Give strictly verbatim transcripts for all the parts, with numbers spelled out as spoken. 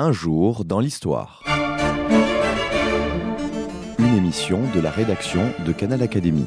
Un jour dans l'histoire. Une émission de la rédaction de Canal Académie.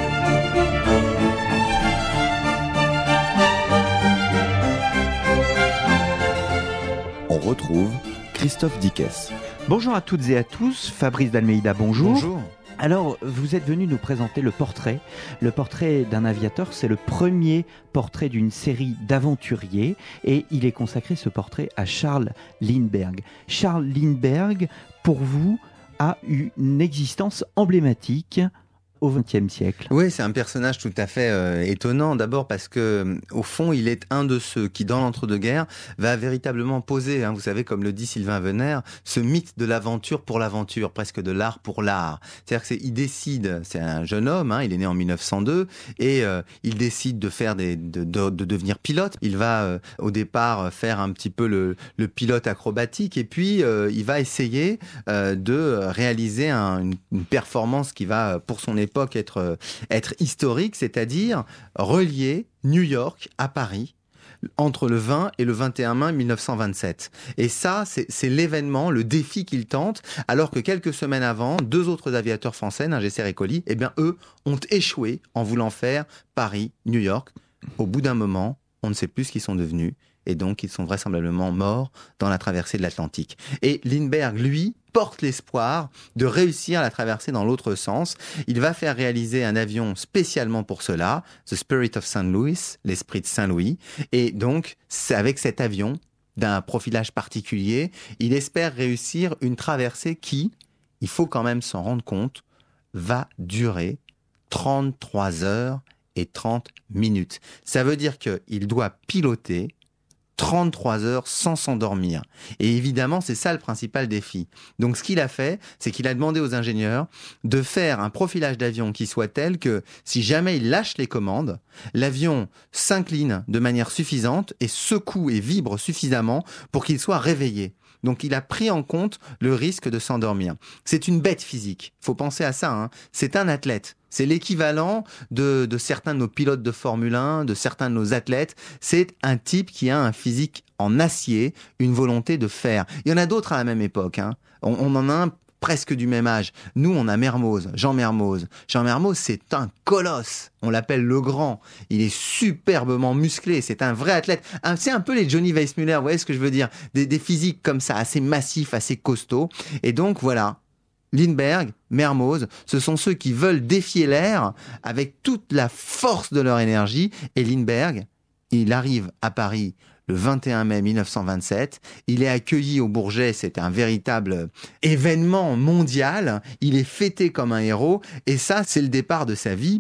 On retrouve Christophe Dickès. Bonjour à toutes et à tous, Fabrice d'Almeida, bonjour. Bonjour. Alors, vous êtes venu nous présenter le portrait. Le portrait d'un aviateur, c'est le premier portrait d'une série d'aventuriers et il est consacré, ce portrait, à Charles Lindbergh. Charles Lindbergh, pour vous, a eu une existence emblématique au vingtième siècle. Oui, c'est un personnage tout à fait euh, étonnant. D'abord parce que, au fond, il est un de ceux qui, dans l'entre-deux-guerres, va véritablement poser, hein, vous savez, comme le dit Sylvain Venère, ce mythe de l'aventure pour l'aventure, presque de l'art pour l'art. C'est-à-dire que c'est, il décide, c'est un jeune homme, hein, il est né en mille neuf cent deux, et euh, il décide de faire des, de, de, de devenir pilote. Il va euh, au départ faire un petit peu le, le pilote acrobatique, et puis euh, il va essayer euh, de réaliser un, une, une performance qui va, pour son époque, époque être, être historique, c'est-à-dire relier New York à Paris entre le vingt et le vingt et un mai mille neuf cent vingt-sept. Et ça, c'est, c'est l'événement, le défi qu'il tente, alors que quelques semaines avant, deux autres aviateurs français, Ningesser et Colly, eh bien, eux, ont échoué en voulant faire Paris-New York. Au bout d'un moment, on ne sait plus ce qu'ils sont devenus. Et donc, ils sont vraisemblablement morts dans la traversée de l'Atlantique. Et Lindbergh, lui, porte l'espoir de réussir la traversée dans l'autre sens. Il va faire réaliser un avion spécialement pour cela, The Spirit of Saint Louis, l'esprit de Saint-Louis. Et donc, c'est avec cet avion, d'un profilage particulier, il espère réussir une traversée qui, il faut quand même s'en rendre compte, va durer trente-trois heures et trente minutes. Ça veut dire qu'il doit piloter trente-trois heures sans s'endormir. Et évidemment, c'est ça le principal défi. Donc, ce qu'il a fait, c'est qu'il a demandé aux ingénieurs de faire un profilage d'avion qui soit tel que, si jamais il lâche les commandes, l'avion s'incline de manière suffisante et secoue et vibre suffisamment pour qu'il soit réveillé. Donc, il a pris en compte le risque de s'endormir. C'est une bête physique. Il faut penser à ça, hein. C'est un athlète. C'est l'équivalent de, de certains de nos pilotes de Formule un, de certains de nos athlètes. C'est un type qui a un physique en acier, une volonté de faire. Il y en a d'autres à la même époque, hein. On, on en a un presque du même âge. Nous, on a Mermoz, Jean Mermoz. Jean Mermoz, c'est un colosse. On l'appelle le grand. Il est superbement musclé. C'est un vrai athlète. C'est un peu les Johnny Weissmuller, vous voyez ce que je veux dire? Des, des physiques comme ça, assez massifs, assez costauds. Et donc, voilà. Lindbergh, Mermoz, ce sont ceux qui veulent défier l'air avec toute la force de leur énergie. Et Lindbergh, il arrive à Paris le vingt et un mai mille neuf cent vingt-sept. Il est accueilli au Bourget. C'est un véritable événement mondial. Il est fêté comme un héros. Et ça, c'est le départ de sa vie.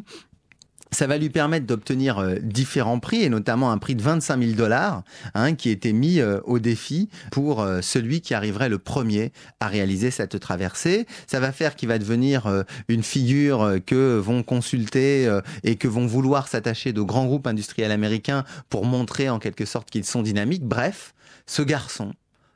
Ça va lui permettre d'obtenir euh, différents prix, et notamment un prix de vingt-cinq mille dollars, hein, qui était mis euh, au défi pour euh, celui qui arriverait le premier à réaliser cette traversée. Ça va faire qu'il va devenir euh, une figure euh, que vont consulter euh, et que vont vouloir s'attacher de grands groupes industriels américains pour montrer en quelque sorte qu'ils sont dynamiques. Bref, ce garçon,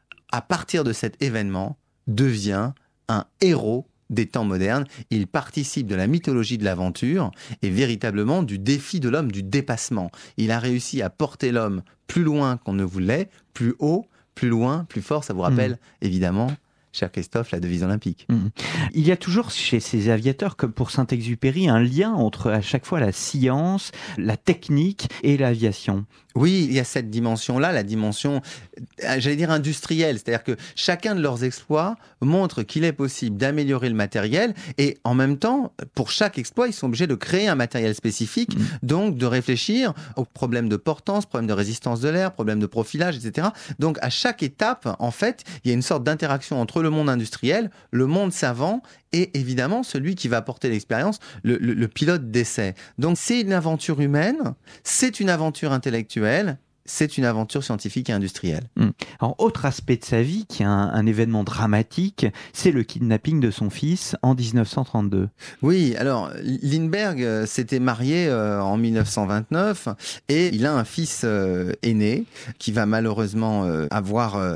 à partir de cet événement, devient un héros des temps modernes. Il participe de la mythologie de l'aventure et véritablement du défi de l'homme, du dépassement. Il a réussi à porter l'homme plus loin qu'on ne voulait, plus haut, plus loin, plus fort. Ça vous rappelle, mmh. évidemment, cher Christophe, la devise olympique. Mmh. Il y a toujours chez ces aviateurs, comme pour Saint-Exupéry, un lien entre à chaque fois la science, la technique et l'aviation. Oui, il y a cette dimension-là, la dimension, j'allais dire industrielle. C'est-à-dire que chacun de leurs exploits montre qu'il est possible d'améliorer le matériel et en même temps, pour chaque exploit, ils sont obligés de créer un matériel spécifique, mmh. donc de réfléchir aux problèmes de portance, problèmes de résistance de l'air, problèmes de profilage, et cetera. Donc à chaque étape, en fait, il y a une sorte d'interaction entre le monde industriel, le monde savant et évidemment celui qui va porter l'expérience, le, le, le pilote d'essai. Donc c'est une aventure humaine, c'est une aventure intellectuelle, c'est une aventure scientifique et industrielle. Mmh. Alors, autre aspect de sa vie, qui est un, un événement dramatique, c'est le kidnapping de son fils en dix-neuf cent trente-deux. Oui, alors Lindbergh euh, s'était marié euh, en mille neuf cent vingt-neuf et il a un fils euh, aîné qui va malheureusement euh, avoir... Euh,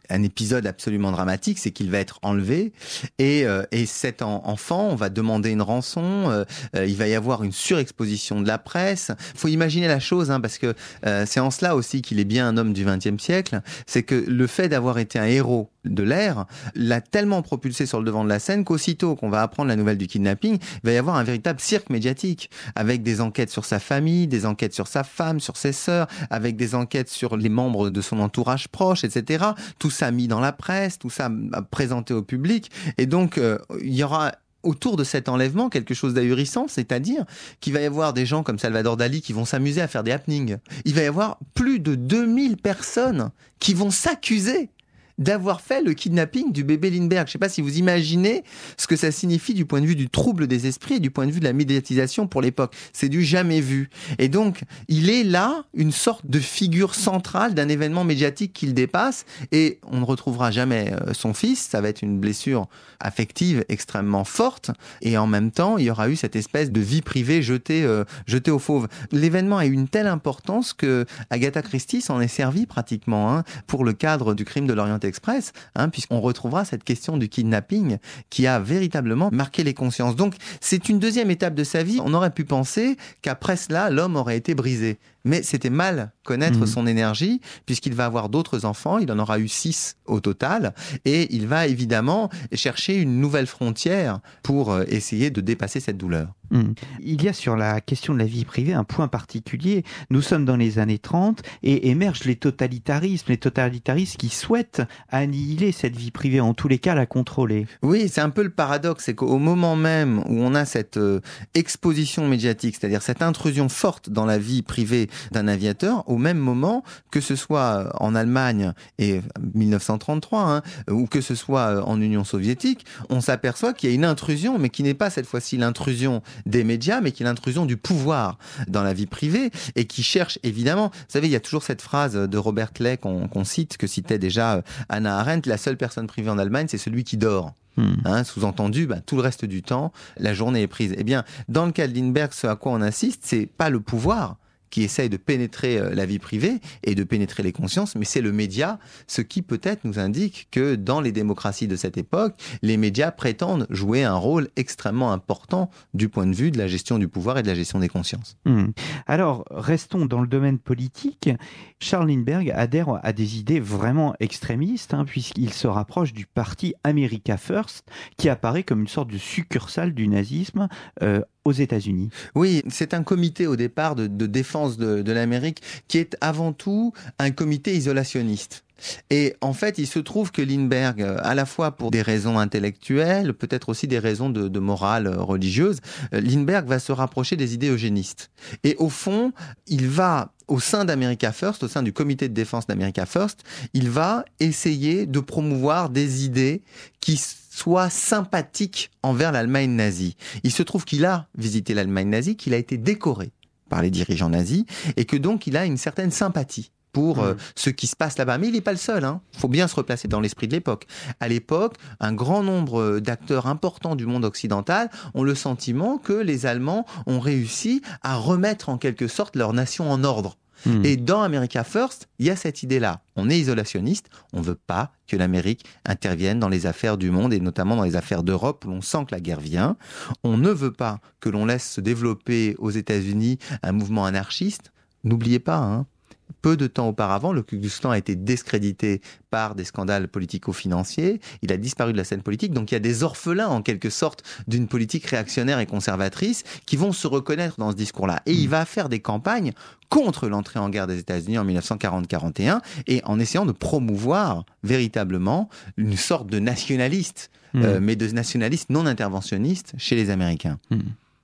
un épisode absolument dramatique, c'est qu'il va être enlevé et, euh, et cet en, enfant, on va demander une rançon, euh, euh, il va y avoir une surexposition de la presse. Il faut imaginer la chose, hein, parce que euh, c'est en cela aussi qu'il est bien un homme du vingtième siècle, c'est que le fait d'avoir été un héros de l'ère l'a tellement propulsé sur le devant de la scène qu'aussitôt qu'on va apprendre la nouvelle du kidnapping, il va y avoir un véritable cirque médiatique, avec des enquêtes sur sa famille, des enquêtes sur sa femme, sur ses sœurs, avec des enquêtes sur les membres de son entourage proche, et cetera. Tout ça mis dans la presse, tout ça présenté au public. Et donc, euh, il y aura autour de cet enlèvement quelque chose d'ahurissant, c'est-à-dire qu'il va y avoir des gens comme Salvador Dali qui vont s'amuser à faire des happenings. Il va y avoir plus de deux mille personnes qui vont s'accuser d'avoir fait le kidnapping du bébé Lindbergh. Je ne sais pas si vous imaginez ce que ça signifie du point de vue du trouble des esprits et du point de vue de la médiatisation pour l'époque. C'est du jamais vu. Et donc, il est là une sorte de figure centrale d'un événement médiatique qu'il dépasse et on ne retrouvera jamais son fils. Ça va être une blessure affective extrêmement forte et en même temps, il y aura eu cette espèce de vie privée jetée, euh, jetée aux fauves. L'événement a eu une telle importance que Agatha Christie s'en est servie pratiquement hein, pour le cadre du crime de l'Orient Express, hein, puisqu'on retrouvera cette question du kidnapping qui a véritablement marqué les consciences. Donc, c'est une deuxième étape de sa vie. On aurait pu penser qu'après cela, l'homme aurait été brisé. Mais c'était mal connaître mmh. son énergie, puisqu'il va avoir d'autres enfants, il en aura eu six au total, et il va évidemment chercher une nouvelle frontière pour essayer de dépasser cette douleur. Mmh. Il y a sur la question de la vie privée un point particulier. Nous sommes dans les années trente et émergent les totalitarismes, les totalitaristes qui souhaitent annihiler cette vie privée, en tous les cas la contrôler. Oui, c'est un peu le paradoxe, c'est qu'au moment même où on a cette euh, exposition médiatique, c'est-à-dire cette intrusion forte dans la vie privée d'un aviateur, au même moment, que ce soit en Allemagne et mille neuf cent trente-trois, hein, ou que ce soit en Union soviétique, on s'aperçoit qu'il y a une intrusion, mais qui n'est pas cette fois-ci l'intrusion des médias, mais qui est l'intrusion du pouvoir dans la vie privée et qui cherche évidemment, vous savez, il y a toujours cette phrase de Robert Clay qu'on, qu'on cite, que citait déjà Hannah Arendt, la seule personne privée en Allemagne, c'est celui qui dort. Hmm. Hein, sous-entendu, bah, tout le reste du temps, la journée est prise. Eh bien, dans le cas de Lindbergh, ce à quoi on insiste, c'est pas le pouvoir qui essaye de pénétrer la vie privée et de pénétrer les consciences, mais c'est le média, ce qui peut-être nous indique que dans les démocraties de cette époque, les médias prétendent jouer un rôle extrêmement important du point de vue de la gestion du pouvoir et de la gestion des consciences. Mmh. Alors, restons dans le domaine politique. Charles Lindbergh adhère à des idées vraiment extrémistes, hein, puisqu'il se rapproche du parti America First, qui apparaît comme une sorte de succursale du nazisme euh, aux États-Unis. Oui, c'est un comité au départ de, de défense de, de l'Amérique qui est avant tout un comité isolationniste. Et en fait, il se trouve que Lindbergh, à la fois pour des raisons intellectuelles, peut-être aussi des raisons de, de morale religieuse, Lindbergh va se rapprocher des idées eugénistes. Et au fond, il va, au sein d'America First, au sein du comité de défense d'America First, il va essayer de promouvoir des idées qui soit sympathique envers l'Allemagne nazie. Il se trouve qu'il a visité l'Allemagne nazie, qu'il a été décoré par les dirigeants nazis, et que donc il a une certaine sympathie pour euh, mmh. ce qui se passe là-bas. Mais il n'est pas le seul, hein. Faut bien se replacer dans l'esprit de l'époque. À l'époque, un grand nombre d'acteurs importants du monde occidental ont le sentiment que les Allemands ont réussi à remettre en quelque sorte leur nation en ordre. Mmh. Et dans America First, il y a cette idée-là. On est isolationniste, on ne veut pas que l'Amérique intervienne dans les affaires du monde et notamment dans les affaires d'Europe où l'on sent que la guerre vient. On ne veut pas que l'on laisse se développer aux États-Unis un mouvement anarchiste. N'oubliez pas, hein, peu de temps auparavant, le Ku Klux Klan a été discrédité par des scandales politico-financiers. Il a disparu de la scène politique. Donc il y a des orphelins, en quelque sorte, d'une politique réactionnaire et conservatrice qui vont se reconnaître dans ce discours-là. Et il va faire des campagnes contre l'entrée en guerre des États-Unis en mille neuf cent quarante quarante et un et en essayant de promouvoir véritablement une sorte de nationaliste, mmh. euh, mais de nationaliste non interventionniste chez les Américains. Mmh.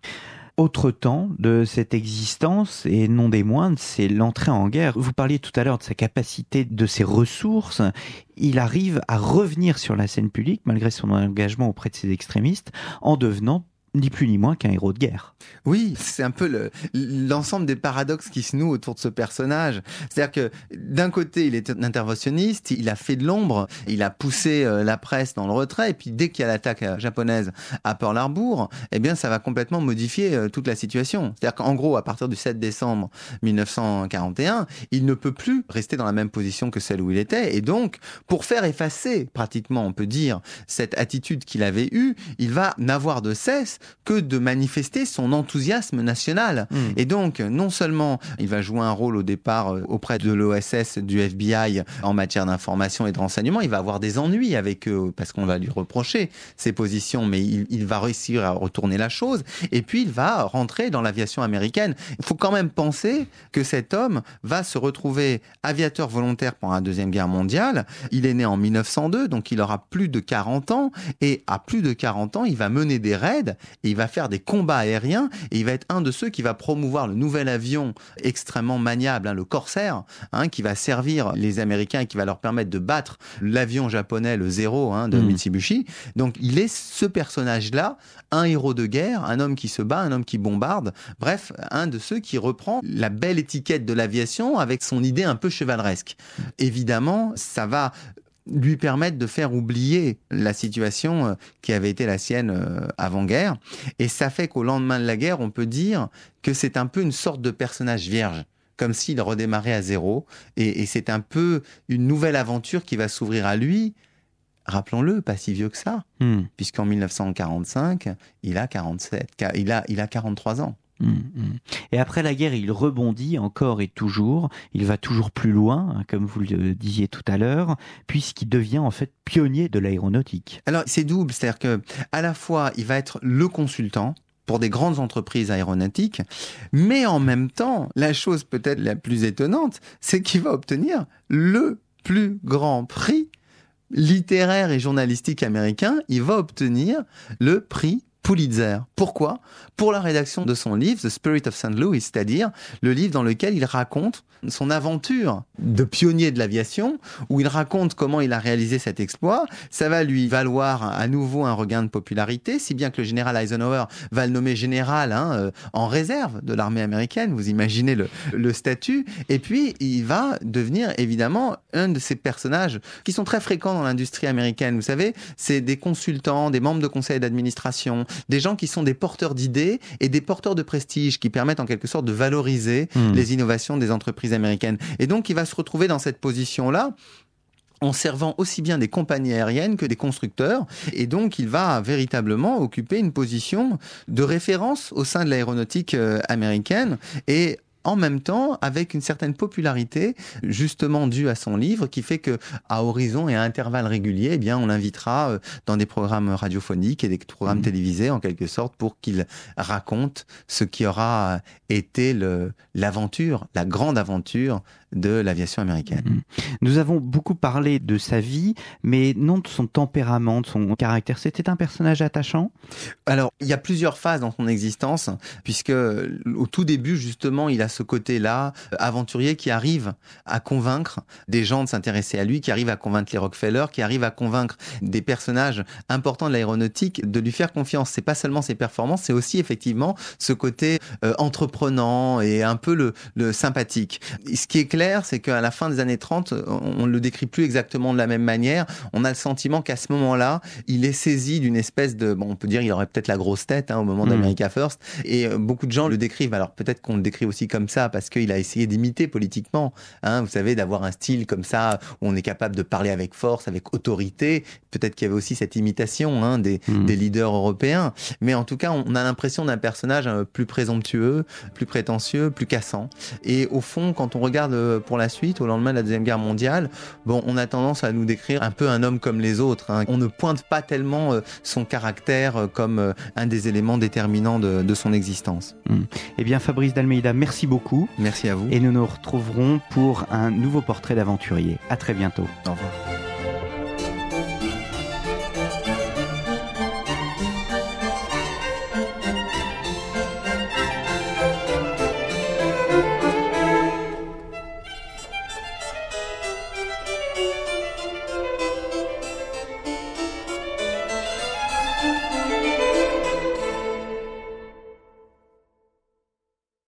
Autre temps de cette existence, et non des moindres, c'est l'entrée en guerre. Vous parliez tout à l'heure de sa capacité, de ses ressources. Il arrive à revenir sur la scène publique, malgré son engagement auprès de ses extrémistes, en devenant ni plus ni moins qu'un héros de guerre. Oui, c'est un peu le, l'ensemble des paradoxes qui se nouent autour de ce personnage. C'est-à-dire que d'un côté, il est un interventionniste, il a fait de l'ombre, il a poussé la presse dans le retrait, et puis dès qu'il y a l'attaque japonaise à Pearl Harbor, eh bien ça va complètement modifier toute la situation. C'est-à-dire qu'en gros, à partir du sept décembre mille neuf cent quarante et un, il ne peut plus rester dans la même position que celle où il était, et donc, pour faire effacer, pratiquement, on peut dire, cette attitude qu'il avait eue, il va n'avoir de cesse que de manifester son enthousiasme national. Mmh. Et donc, non seulement il va jouer un rôle au départ auprès de l'O S S, du F B I en matière d'information et de renseignement, il va avoir des ennuis avec eux parce qu'on va lui reprocher ses positions, mais il, il va réussir à retourner la chose. Et puis, il va rentrer dans l'aviation américaine. Il faut quand même penser que cet homme va se retrouver aviateur volontaire pendant la Deuxième Guerre mondiale. Il est né en mille neuf cent deux, donc il aura plus de quarante ans. Et à plus de quarante ans, il va mener des raids et il va faire des combats aériens et il va être un de ceux qui va promouvoir le nouvel avion extrêmement maniable, hein, le Corsair, hein, qui va servir les Américains et qui va leur permettre de battre l'avion japonais, le Zero, hein, de mmh. Mitsubishi. Donc il est ce personnage-là, un héros de guerre, un homme qui se bat, un homme qui bombarde, bref, un de ceux qui reprend la belle étiquette de l'aviation avec son idée un peu chevaleresque. Évidemment, ça va lui permettre de faire oublier la situation qui avait été la sienne avant-guerre. Et ça fait qu'au lendemain de la guerre, on peut dire que c'est un peu une sorte de personnage vierge, comme s'il redémarrait à zéro. Et, et c'est un peu une nouvelle aventure qui va s'ouvrir à lui. Rappelons-le, pas si vieux que ça, mmh. puisqu'en mille neuf cent quarante-cinq, il a quarante-sept, il a, il a quarante-trois ans. Mmh, mmh. Et après la guerre, il rebondit encore et toujours. Il va toujours plus loin, hein, comme vous le disiez tout à l'heure, puisqu'il devient en fait pionnier de l'aéronautique. Alors c'est double, c'est-à-dire que à la fois il va être le consultant pour des grandes entreprises aéronautiques, mais en même temps, la chose peut-être la plus étonnante, c'est qu'il va obtenir le plus grand prix littéraire et journalistique américain. Il va obtenir le prix Pulitzer. Pourquoi ? Pour la rédaction de son livre, The Spirit of Saint Louis, c'est-à-dire le livre dans lequel il raconte son aventure de pionnier de l'aviation, où il raconte comment il a réalisé cet exploit. Ça va lui valoir à nouveau un regain de popularité, si bien que le général Eisenhower va le nommer général hein, euh, en réserve de l'armée américaine. Vous imaginez le, le statut. Et puis, il va devenir évidemment un de ces personnages qui sont très fréquents dans l'industrie américaine. Vous savez, c'est des consultants, des membres de conseil d'administration, des gens qui sont des porteurs d'idées et des porteurs de prestige qui permettent en quelque sorte de valoriser mmh. les innovations des entreprises américaines. Et donc, il va se retrouver dans cette position-là en servant aussi bien des compagnies aériennes que des constructeurs. Et donc, il va véritablement occuper une position de référence au sein de l'aéronautique euh, américaine et en même temps avec une certaine popularité justement due à son livre qui fait que à horizon et à intervalles réguliers, eh bien on l'invitera dans des programmes radiophoniques et des programmes mmh. télévisés en quelque sorte pour qu'il raconte ce qui aura été le, l'aventure, la grande aventure de l'aviation américaine. Nous avons beaucoup parlé de sa vie, mais non de son tempérament, de son caractère. C'était un personnage attachant ? Alors, il y a plusieurs phases dans son existence, puisque au tout début, justement, il a ce côté-là, aventurier, qui arrive à convaincre des gens de s'intéresser à lui, qui arrive à convaincre les Rockefeller, qui arrive à convaincre des personnages importants de l'aéronautique de lui faire confiance. C'est pas seulement ses performances, c'est aussi effectivement ce côté euh, entreprenant et un peu le, le sympathique. Ce qui est clair, c'est qu'à la fin des années trente, on ne le décrit plus exactement de la même manière. On a le sentiment qu'à ce moment-là, il est saisi d'une espèce de... Bon, on peut dire qu'il aurait peut-être la grosse tête hein, au moment mmh. d'America First. Et euh, beaucoup de gens le décrivent. Alors peut-être qu'on le décrit aussi comme ça parce qu'il a essayé d'imiter politiquement. Hein, vous savez, d'avoir un style comme ça où on est capable de parler avec force, avec autorité. Peut-être qu'il y avait aussi cette imitation hein, des, mmh. des leaders européens. Mais en tout cas, on a l'impression d'un personnage euh, plus présomptueux, plus prétentieux, plus cassant. Et au fond, quand on regarde pour la suite, au lendemain de la Deuxième Guerre mondiale, bon, on a tendance à nous décrire un peu un homme comme les autres. Hein. On ne pointe pas tellement euh, son caractère euh, comme euh, un des éléments déterminants de, de son existence. Mmh. Eh bien, Fabrice d'Almeida, merci beaucoup. Merci à vous. Et nous nous retrouverons pour un nouveau portrait d'aventurier. À très bientôt. Au revoir.